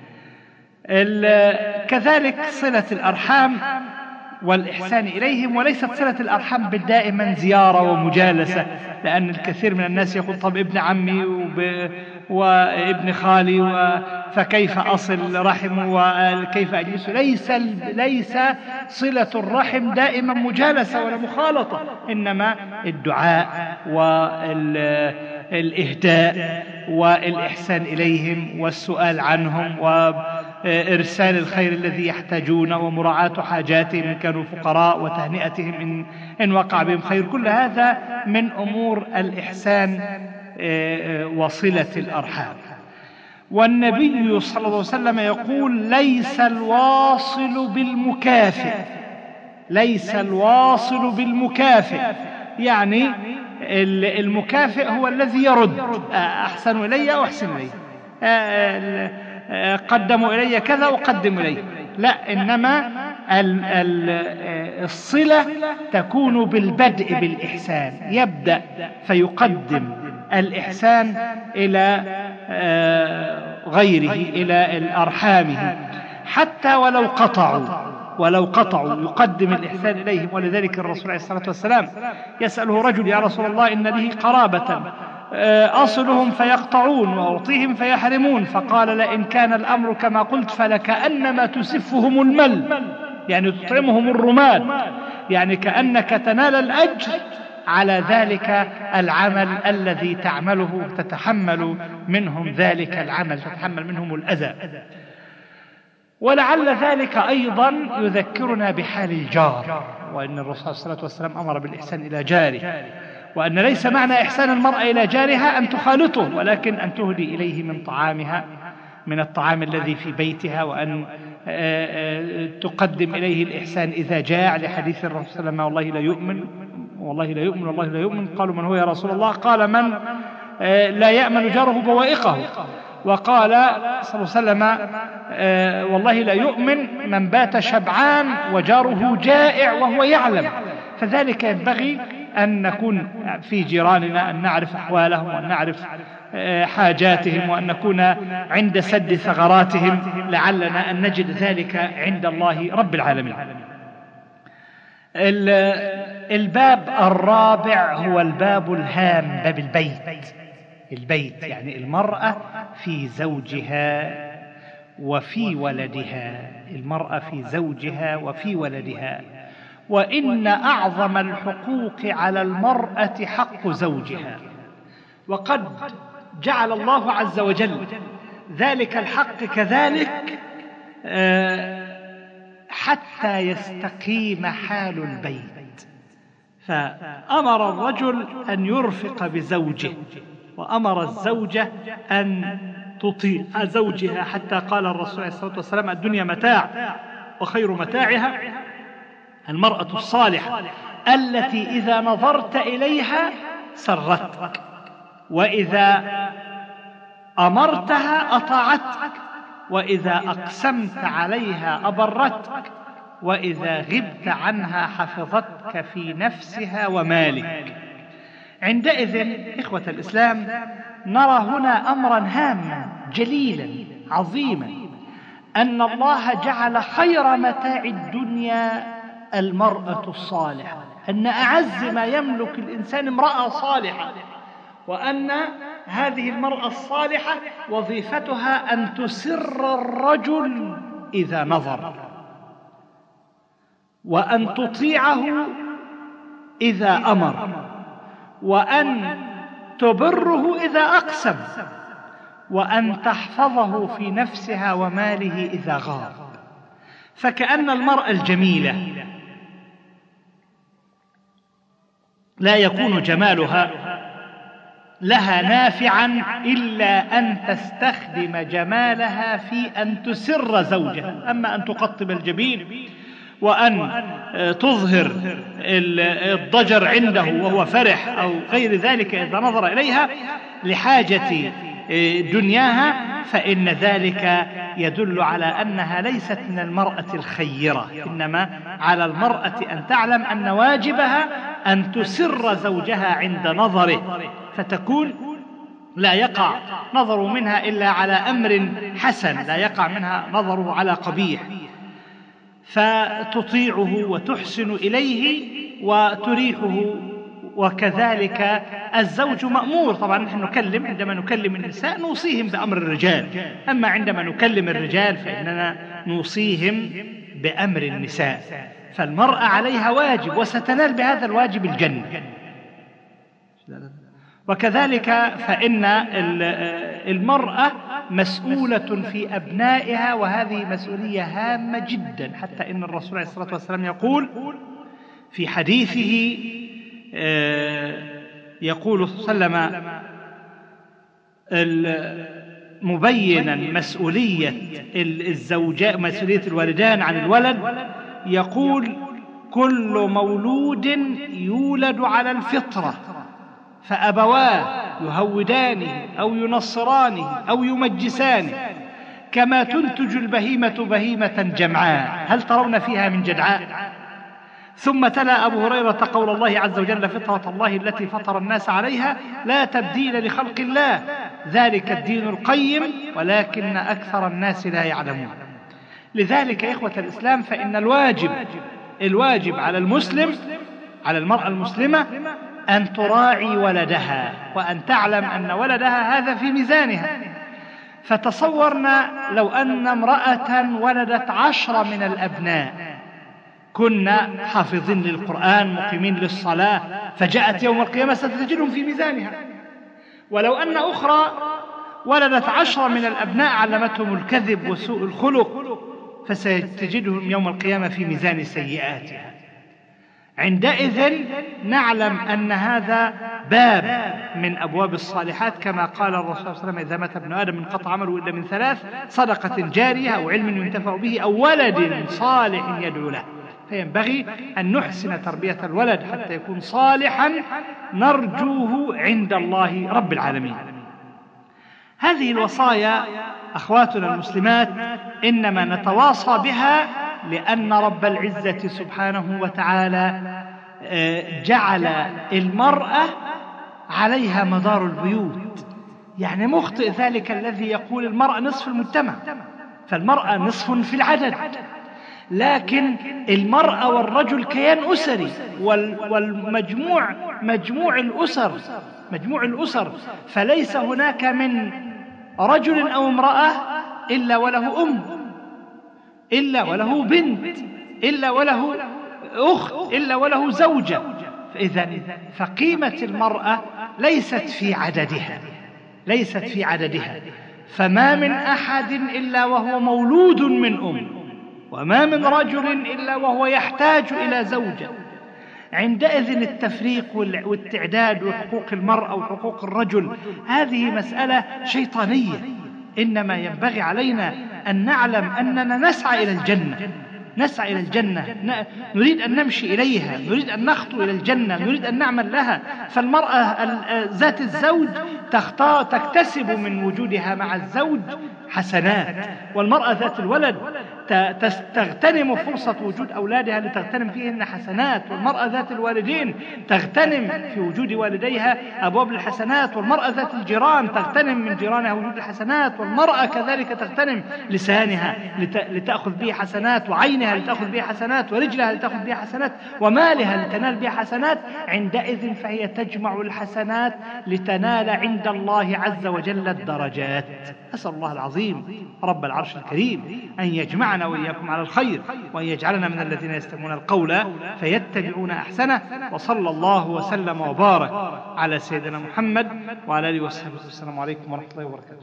كذلك صلة الأرحام والإحسان إليهم، وليست صلة الأرحام بالدائما زيارة ومجالسة، لأن الكثير من الناس يقول: طب ابن عمي وابن خالي فكيف أصل رحمه وكيف أجلسه؟ ليس صلة الرحم دائما مجالسة ولا مخالطة، إنما الدعاء والإهداء والإحسان إليهم والسؤال عنهم وإرسال الخير الذي يحتاجون ومراعاة حاجاتهم إن كانوا فقراء وتهنئتهم إن وقع بهم خير. كل هذا من أمور الإحسان وصلة الأرحام. والنبي صلى الله عليه وسلم يقول: ليس الواصل بالمكافئ، ليس الواصل بالمكافئ، يعني المكافئ هو الذي يرد: أحسن إلي أو أحسن إلي، قدموا إلي كذا وقدم إلي. لا، إنما الصلة تكون بالبدء بالإحسان، يبدأ فيقدم الإحسان إلى غيره، إلى أرحامه، حتى ولو قطعوا يقدم الإحسان إليهم. ولذلك الرسول عليه الصلاة والسلام يسأله رجل: يا رسول الله، إن لي قرابة أصلهم فيقطعون وأعطيهم فيحرمون. فقال: لئن كان الأمر كما قلت فلكأنما تسفهم المل، يعني تطعمهم الرماد، يعني كأنك تنال الأجر على ذلك العمل الذي تعمله، تتحمل منهم ذلك العمل، تتحمل منهم الأذى. ولعل ذلك أيضا يذكرنا بحال الجار، وأن الرسول صلى الله عليه وسلم أمر بالإحسان إلى جاره، وأن ليس معنى إحسان المرأة إلى جارها أن تخالطه، ولكن أن تهدي إليه من طعامها، من الطعام الذي في بيتها، وأن تقدم إليه الإحسان إذا جاء، لحديث الرسول صلى الله عليه وسلم: والله لا يؤمن والله لا يؤمن والله لا يؤمن. قالوا: من هو يا رسول الله؟ قال: من لا يأمن جاره بوائقه. وقال صلى الله عليه وسلم: والله لا يؤمن من بات شبعان وجاره جائع وهو يعلم. فذلك ينبغي أن نكون في جيراننا، أن نعرف أحوالهم وأن نعرف حاجاتهم وأن نكون عند سد ثغراتهم، لعلنا أن نجد ذلك عند الله رب العالمين. الباب الرابع هو الباب الهام، باب البيت. البيت يعني المرأة في زوجها وفي ولدها، المرأة في زوجها وفي ولدها. وإن أعظم الحقوق على المرأة حق زوجها، وقد جعل الله عز وجل ذلك الحق كذلك حتى يستقيم حال البيت. فأمر الرجل أن يرفق بزوجه، وأمر الزوجة أن تطيع زوجها، حتى قال الرسول عليه الصلاة والسلام: الدنيا متاع وخير متاعها المرأة الصالحة التي إذا نظرت إليها سرتك، وإذا أمرتها أطاعتك، وإذا أقسمت عليها أبرتك، وإذا غبت عنها حفظتك في نفسها ومالك. عندئذ إخوة الإسلام نرى هنا أمرا هاما جليلا عظيما، أن الله جعل خير متاع الدنيا المرأة الصالحة، أن أعز ما يملك الإنسان امرأة صالحة، وأن هذه المرأة الصالحة وظيفتها أن تسر الرجل إذا نظر، وأن تطيعه إذا أمر، وأن تبره إذا أقسم، وأن تحفظه في نفسها وماله إذا غاب. فكأن المرأة الجميلة لا يكون جمالها لها نافعا إلا أن تستخدم جمالها في أن تسر زوجها. أما أن تقطب الجبين وأن تظهر الضجر عنده وهو فرح أو غير ذلك إذا نظر إليها لحاجة دنياها، فإن ذلك يدل على أنها ليست من المرأة الخيرة، إنما على المرأة أن تعلم أن واجبها أن تسر زوجها عند نظره، فتكون لا يقع نظر منها إلا على أمر حسن، لا يقع منها نظره على قبيح، فتطيعه وتحسن إليه وتريحه. وكذلك الزوج مأمور. طبعا نحن عندما نكلم النساء نوصيهم بأمر الرجال، أما عندما نكلم الرجال فإننا نوصيهم بأمر النساء. فالمرأة عليها واجب، وستنال بهذا الواجب الجنة. وكذلك فإن المرأة مسؤولة في أبنائها، وهذه مسؤولية هامة جدا، حتى إن الرسول عليه الصلاة والسلام يقول في حديثه، يقول صلى الله عليه وسلم مبينا مسؤولية الزوجاء، مسؤولية الوالدان عن الولد، يقول: كل مولود يولد على الفطرة فأبواه يهودانه أو ينصرانه أو يمجسانه، كما تنتج البهيمة بهيمة جمعاء، هل ترون فيها من جدعاء؟ ثم تلا أبو هريرة قول الله عز وجل: فطرة الله التي فطر الناس عليها لا تبديل لخلق الله ذلك الدين القيم ولكن أكثر الناس لا يعلمون. لذلك إخوة الإسلام فإن الواجب على المسلم، على المرأة المسلمة، أن تراعي ولدها، وأن تعلم أن ولدها هذا في ميزانها. فتصورنا لو أن امرأة ولدت 10 من الأبناء كنا حافظين للقرآن مقيمين للصلاة، فجاءت يوم القيامة ستجدهم في ميزانها. ولو أن أخرى ولدت 10 من الأبناء علمتهم الكذب وسوء الخلق، فستجدهم يوم القيامة في ميزان سيئاتها. عندئذ نعلم أن هذا باب من أبواب الصالحات، كما قال الرسول صلى الله عليه وسلم: إذا مات ابن آدم انقطع عمله إلا من 3: صدقة جارية أو علم ينتفع به أو ولد صالح يدعو له. فينبغي أن نحسن تربية الولد حتى يكون صالحا نرجوه عند الله رب العالمين. هذه الوصايا أخواتنا المسلمات إنما نتواصى بها لأن رب العزة سبحانه وتعالى جعل المرأة عليها مدار البيوت. يعني مخطئ ذلك الذي يقول المرأة نصف المجتمع، فالمرأة نصف في العدد، لكن المرأة والرجل كيان أسري، والمجموع مجموع الأسر، فليس هناك من رجل أو امرأة إلا وله أم، إلا وله بنت، إلا وله أخت، إلا وله زوجة. فقيمة المرأة ليست في عددها، فما من أحد إلا وهو مولود من أم، وما من رجل إلا وهو يحتاج إلى زوجة. عندئذ التفريق والتعداد وحقوق المرأة وحقوق الرجل هذه مسألة شيطانية. إنما ينبغي علينا أن نعلم أننا نسعى إلى الجنة، نريد أن نمشي إليها، نريد أن نخطو إلى الجنة، نريد أن نعمل لها. فالمرأة ذات الزوج تكتسب من وجودها مع الزوج حسنات، والمرأة ذات الولد تغتنم فرصة وجود أولادها لتغتنم فيهن حسنات، والمرأة ذات الوالدين تغتنم في وجود والديها أبواب الحسنات، والمرأة ذات الجيران تغتنم من جيرانها وجود الحسنات، والمرأة كذلك تغتنم لسانها لتأخذ به حسنات، وعينها لتأخذ به حسنات، ورجلها لتأخذ به حسنات، ومالها لتنال به حسنات. عندئذ فهي تجمع الحسنات لتنال عند الله عز وجل الدرجات. أسأل الله العظيم رب العرش الكريم أن يجمعنا وإياكم على الخير، وأن يجعلنا من الذين يستمعون القول فيتبعون أحسنه. وصلى الله وسلم وبارك على سيدنا محمد وعلى آله وصحبه. السلام عليكم ورحمة الله وبركاته.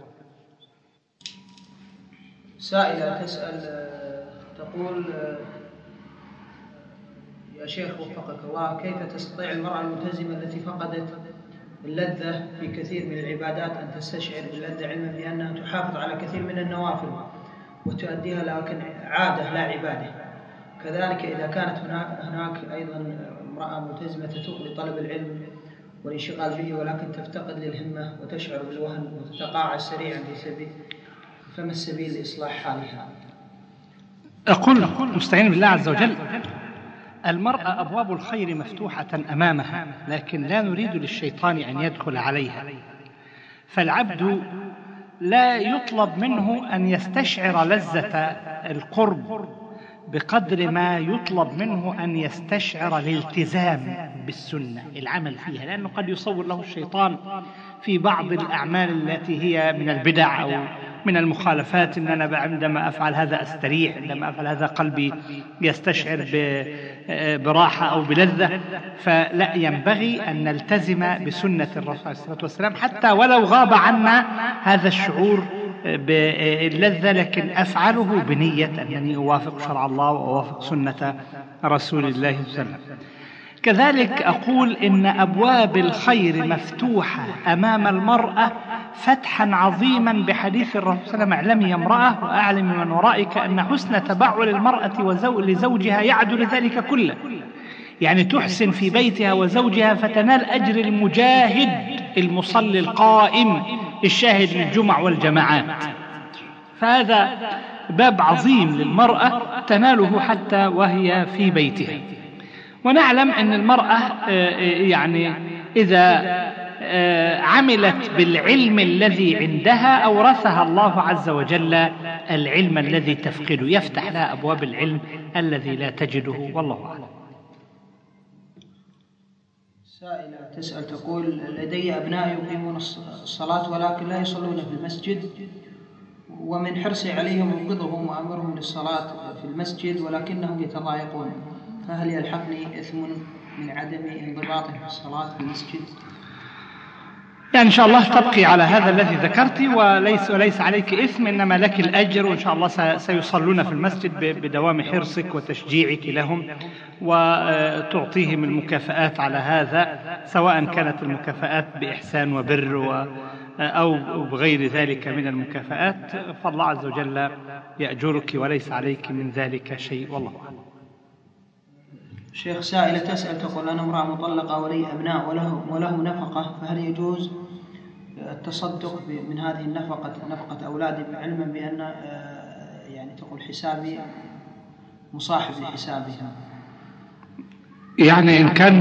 سائلة تسأل تقول: يا شيخ وفقك الله، كيف تستطيع المرأة الملتزمة التي فقدت اللذة في كثير من العبادات أن تستشعر باللذة، علما بأنها تحافظ على كثير من النوافل وتؤديها لكن عادة لا عبادة؟ كذلك إذا كانت هناك أيضا امرأة ملتزمة تتوق لطلب العلم والانشغال به، ولكن تفتقد للهمة وتشعر بالوهن وتتقاعس سريعا فما السبيل لإصلاح حالها؟ أقول مستعين بالله عز وجل: المرأة أبواب الخير مفتوحة أمامها، لكن لا نريد للشيطان أن يدخل عليها. فالعبد لا يطلب منه أن يستشعر لذة القرب بقدر ما يطلب منه أن يستشعر الالتزام بالسنة، العمل فيها، لأنه قد يصور له الشيطان في بعض الأعمال التي هي من البدع أو من المخالفات إن أنا عندما أفعل هذا أستريح، عندما أفعل هذا قلبي يستشعر براحة أو بلذة. فلا ينبغي أن نلتزم بسنة الرسول عليه الصلاة والسلام حتى ولو غاب عنا هذا الشعور باللذة، لكن أفعله بنية أنني أوافق شرع الله وأوافق سنة رسول الله صلى الله عليه وسلم. كذلك أقول إن أبواب الخير مفتوحة أمام المرأة فتحا عظيما بحديث الرسول صلى الله عليه وسلم: اعلمي يا امرأة وأعلم من ورائك أن حسن تبعل المرأة لزوجها يعدل ذلك كله. يعني تحسن في بيتها وزوجها فتنال أجر المجاهد المصلي القائم الشاهد للجمع والجماعات. فهذا باب عظيم للمرأة تناله حتى وهي في بيتها. ونعلم أن المرأة يعني إذا عملت بالعلم الذي عندها أورثها الله عز وجل العلم الذي تفقده، يفتح لها أبواب العلم الذي لا تجده، والله أعلم. سائلة تسأل تقول: لدي أبناء يقيمون الصلاة ولكن لا يصلون في المسجد، ومن حرصي عليهم أنقذهم وأمرهم للصلاة في المسجد ولكنهم يتضايقون، فهل يلحقني إثم من عدم انضباطهم في الصلاة في المسجد؟ يعني إن شاء الله تبقي على هذا الذي ذكرت، وليس عليك إثم، إنما لك الأجر، وإن شاء الله سيصلون في المسجد بدوام حرصك وتشجيعك لهم، وتعطيهم المكافآت على هذا، سواء كانت المكافآت بإحسان وبر أو بغير ذلك من المكافآت، فالله عز وجل يأجرك وليس عليك من ذلك شيء، والله أعلم. شيخ، سائلة تسأل تقول: أنا امرأة مطلقة ولي أبناء وله نفقة، فهل يجوز التصدق من هذه النفقة، نفقة أولادي، علما بأن يعني تقول حسابي مصاحب لحسابها؟ يعني إن كان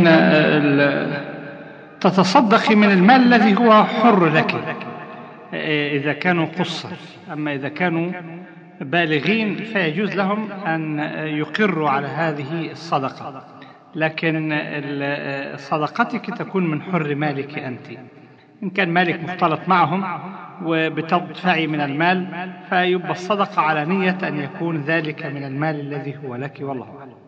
تصدقي من المال الذي هو حر لك إذا كانوا قصر، أما إذا كانوا بالغين فيجوز لهم أن يقروا على هذه الصدقة، لكن صدقتك تكون من حر مالك أنت. إن كان مالك مختلط معهم وبتدفعي من المال فيبقى الصدقة على نية أن يكون ذلك من المال الذي هو لك، والله أعلم.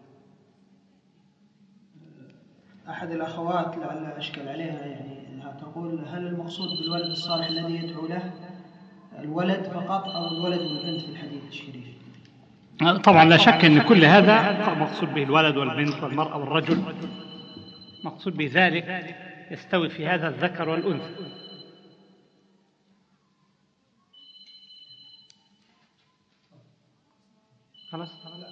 أحد الأخوات لعل أشكل عليها يعني تقول: هل المقصود بالولد الصالح الذي يدعو له الولد فقط أو الولد والبنت في الحديث الشريف؟ طبعا لا شك أن كل هذا مقصود به الولد والبنت والمرأة والرجل، مقصود به ذلك يستوي في هذا الذكر والأنثى. خلاص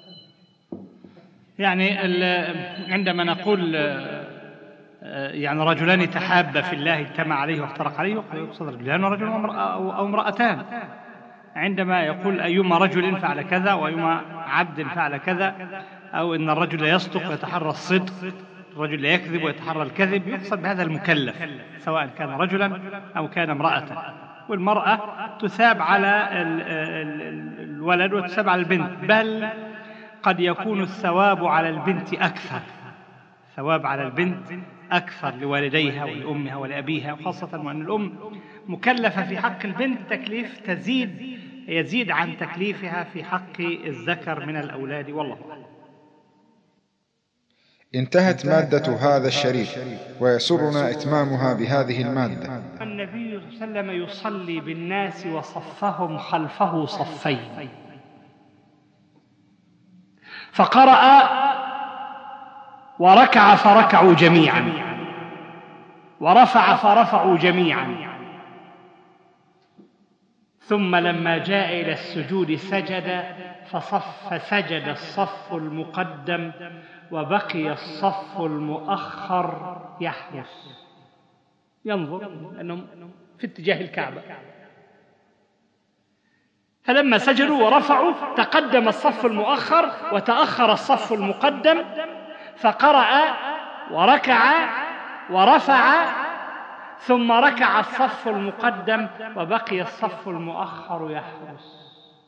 يعني عندما نقول يعني رجلان تحابا في الله اجتمع عليه وافترق عليه يقصد رجلان ورجل أو امرأتان. عندما يقول أيما رجل فعل كذا وأيما عبد فعل كذا، أو إن الرجل يصدق ويتحرى الصدق، الرجل لا يكذب ويتحرى الكذب، يقصد بهذا المكلف سواء كان رجلا أو كان امرأة. والمرأة تثاب على الولد وتثاب على البنت، بل قد يكون الثواب على البنت أكثر، ثواب على البنت أكثر لوالديها ولأمها ولأبيها، وخاصة وأن الأم مكلفة في حق البنت تكليف يزيد عن تكليفها في حق الذكر من الأولاد، والله أعلم. انتهت مادة هذا الشريط، ويسرنا إتمامها بهذه المادة. النبي صلى الله عليه وسلم يصلي بالناس وصفهم خلفه صفين، فقرأ وركع فركعوا جميعا، ورفع فرفعوا جميعا، ثم لما جاء إلى السجود سجد، فسجد الصف المقدم وبقي الصف المؤخر يحرس ينظر أنهم في اتجاه الكعبة. فلما سجدوا ورفعوا تقدم الصف المؤخر وتأخر الصف المقدم، فقرأ وركع ورفع، ثم ركع الصف المقدم وبقي الصف المؤخر يحرس.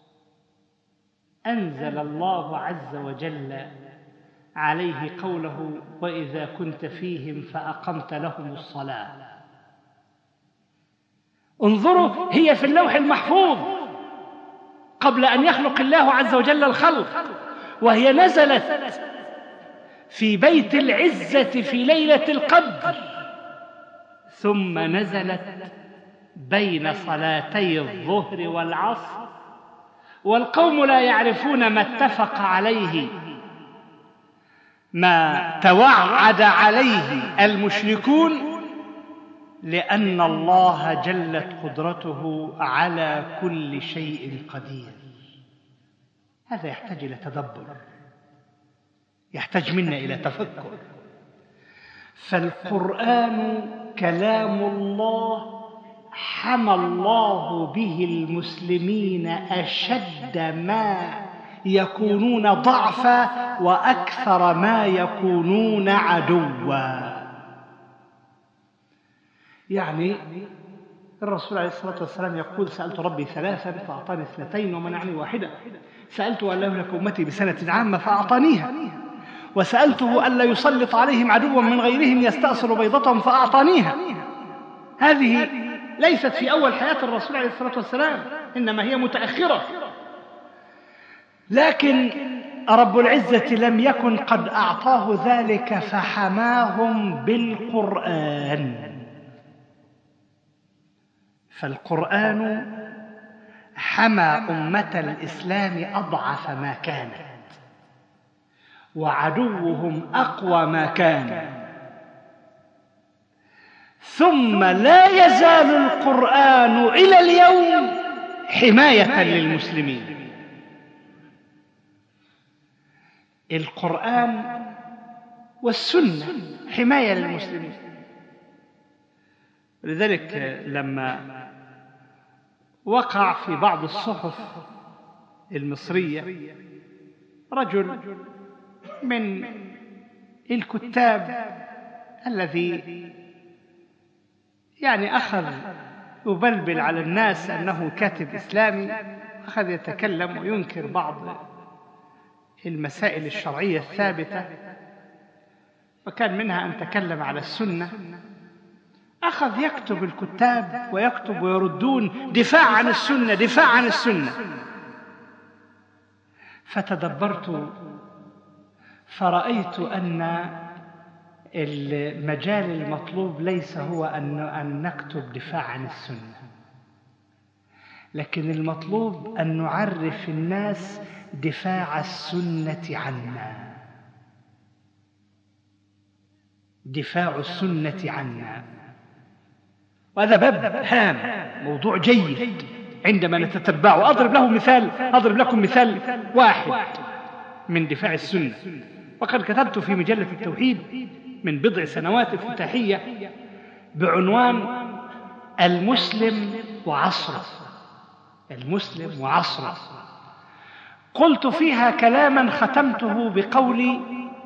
أنزل الله عز وجل عليه قوله: وإذا كنت فيهم فأقمت لهم الصلاة. انظروا، هي في اللوح المحفوظ قبل أن يخلق الله عز وجل الخلق، وهي نزلت في بيت العزة في ليلة القدر، ثم نزلت بين صلاتي الظهر والعصر، والقوم لا يعرفون ما اتفق عليه، ما توعد عليه المشركون، لأن الله جلت قدرته على كل شيء قدير. هذا يحتاج إلى تدبر، يحتاج منا إلى تفكر. فالقرآن كلام الله حمى الله به المسلمين أشد ما يكونون ضعفا وأكثر ما يكونون عدوا. يعني الرسول عليه الصلاة والسلام يقول: سألت ربي ثلاثا فأعطاني اثنتين ومنعني واحدة، سألته أن لا يهلك أمتي بسنة عامة فأعطانيها، وسألته ألا يسلط عليهم عدوا من غيرهم يستأصل بيضتهم فأعطانيها. هذه ليست في أول حياة الرسول عليه الصلاة والسلام، إنما هي متأخرة، لكن رب العزة لم يكن قد أعطاه ذلك فحماهم بالقرآن. فالقرآن حمى أمة الإسلام أضعف ما كانت، وعدوهم أقوى ما كان، ثم لا يزال القرآن إلى اليوم حماية للمسلمين. القرآن والسنة حماية للمسلمين. لذلك لما وقع في بعض الصحف المصرية رجل من الكتاب الذي يعني أخذ يبلبل على الناس أنه كاتب إسلامي، أخذ يتكلم وينكر بعض المسائل الشرعية الثابتة، وكان منها أن تكلم على السنة. أخذ يكتب الكتاب ويكتب ويردون دفاع عن السنة، دفاع عن السنة. فتدبرت فرأيت أن المجال المطلوب ليس هو أن نكتب دفاع عن السنة، لكن المطلوب أن نعرف الناس دفاع السنة عنا، دفاع السنة عنا. وهذا باب هام، موضوع جيد عندما نتتبعه. أضرب لكم مثال واحد من دفاع السنة. وقد كتبت في مجلة التوحيد من بضع سنوات افتتاحية بعنوان المسلم وعصره، المسلم وعصره. قلت فيها كلاما ختمته بقولي: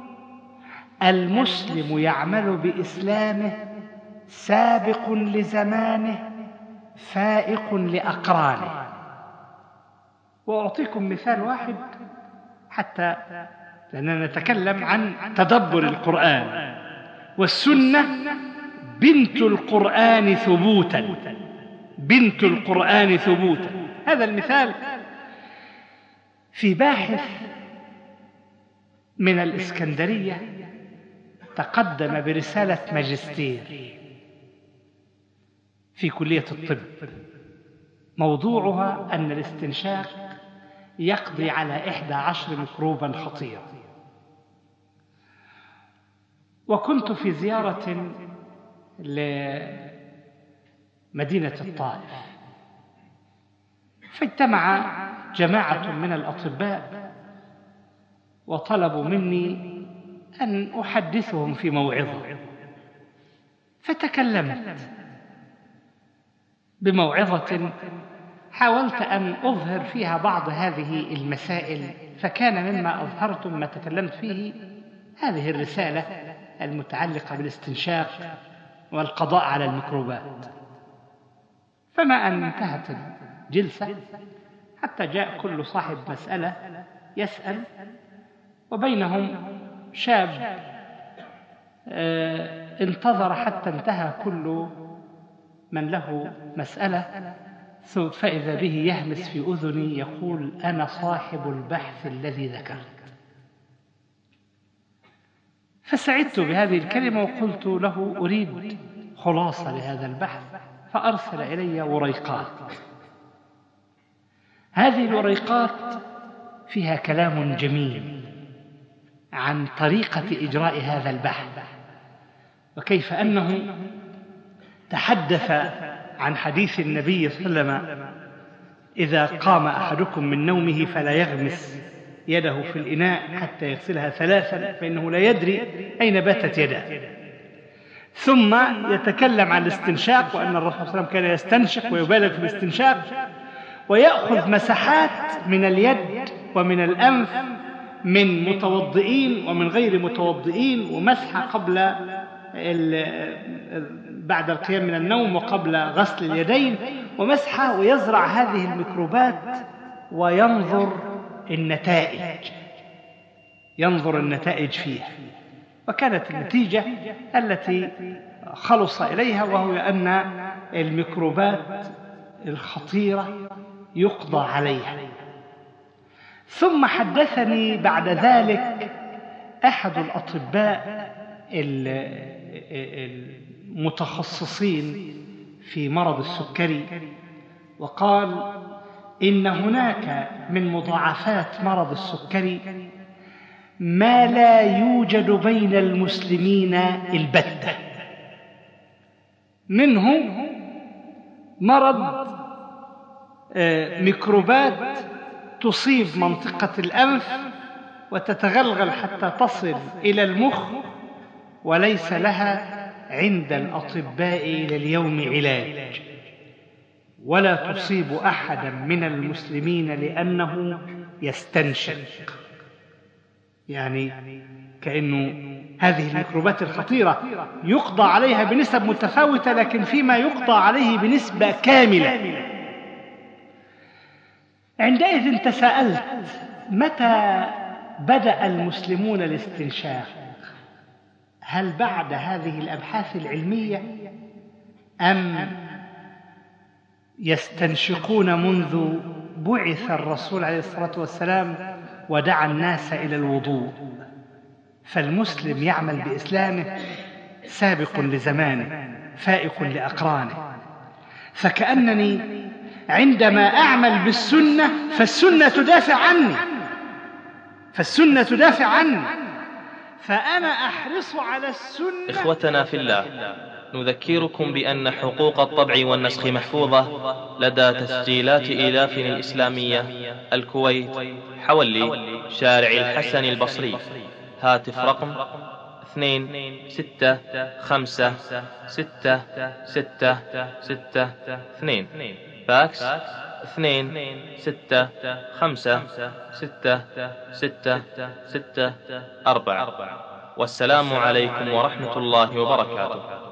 المسلم يعمل بإسلامه سابق لزمانه فائق لأقرانه. وأعطيكم مثال واحد حتى لأننا نتكلم عن تدبر القرآن، والسنة بنت القرآن ثبوتا، بنت القرآن ثبوتا. هذا المثال في باحث من الإسكندرية تقدم برسالة ماجستير في كلية الطب، موضوعها أن الاستنشاق يقضي على 11 ميكروبا خطيرا. وكنت في زيارة لمدينة الطائف، فاجتمع جماعة من الأطباء وطلبوا مني أن أحدثهم في موعظة، فتكلمت بموعظة حاولت أن أظهر فيها بعض هذه المسائل، فكان مما أظهرت مما تكلمت فيه هذه الرسالة المتعلقة بالاستنشاق والقضاء على الميكروبات. فما أن انتهت الجلسة حتى جاء كل صاحب مسألة يسأل، وبينهم شاب انتظر حتى انتهى كل من له مسألة، فإذا به يهمس في أذني يقول: أنا صاحب البحث الذي ذكرت. فسعدت بهذه الكلمة وقلت له: أريد خلاصة لهذا البحث. فأرسل إلي وريقات. هذه الوريقات فيها كلام جميل عن طريقة إجراء هذا البحث، وكيف أنه تحدث عن حديث النبي صلى الله عليه وسلم: إذا قام أحدكم من نومه فلا يغمس يده في الإناء حتى يغسلها 3 فإنه لا يدري أين باتت يده. ثم يتكلم عن الاستنشاق، وأن الرسول صلى الله عليه وسلم كان يستنشق ويبالغ في الاستنشاق، ويأخذ مساحات من اليد ومن الأنف من متوضئين ومن غير متوضئين، ومسحة قبل بعد القيام من النوم وقبل غسل اليدين، ومسحة، ويزرع هذه الميكروبات وينظر النتائج فيها. وكانت النتيجة التي خلص إليها وهو أن الميكروبات الخطيرة يقضى عليها. ثم حدثني بعد ذلك أحد الأطباء المتخصصين في مرض السكري، وقال: إن هناك من مضاعفات مرض السكري ما لا يوجد بين المسلمين البتة، منه مرض ميكروبات تصيب منطقة الأنف وتتغلغل حتى تصل إلى المخ، وليس لها عند الأطباء إلى اليوم علاج، ولا تصيب أحدا من المسلمين لأنه يستنشق. يعني كأنه هذه الميكروبات الخطيرة يقضى عليها بنسب متفاوتة، لكن فيما يقضى عليه بنسبة كاملة. عندئذ تساءلت: متى بدأ المسلمون الاستنشاق؟ هل بعد هذه الأبحاث العلمية، أم يستنشقون منذ بعث الرسول عليه الصلاة والسلام ودعا الناس إلى الوضوء؟ فالمسلم يعمل بإسلامه سابق لزمانه، فائق لأقرانه. فكأنني عندما أعمل بالسنة فالسنة تدافع عني، فأنا أحرص على السنة. إخوتنا في الله، نذكركم بأن حقوق الطبع والنسخ محفوظة لدى تسجيلات إيلاف الإسلامية الكويت، حولي، شارع الحسن البصري. هاتف رقم 265666662. فاكس 265666664. والسلام عليكم ورحمة الله وبركاته.